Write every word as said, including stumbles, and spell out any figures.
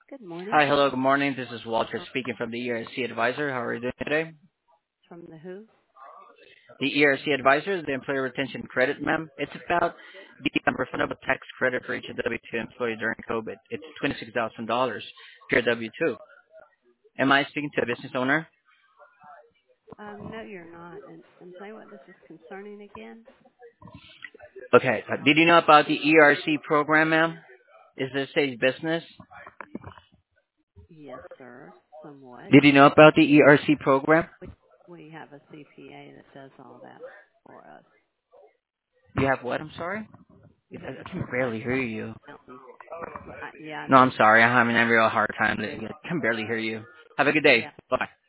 Good morning. Hi. Hello. Good morning. This is Walter speaking from the E R C Advisor. How are you doing today? From the who? The E R C Advisor is the Employee Retention Credit, ma'am. It's about the refundable tax credit for each W two employee during COVID. It's twenty-six thousand dollars per W two. Am I speaking to a business owner? Um, no, you're not. And, and say what this is concerning again? Okay. Uh, Did you know about the E R C program, ma'am? Is this a business? Yes, sir. Somewhat. Did you know about the E R C program? We we have a C P A that does all that for us. You have what? I'm sorry? We I have a I can certified barely hear you. accountant. I, yeah, I No, know. I'm sorry. I'm having a real hard time. You do. I can barely hear you. Have a good day. Yeah. Bye.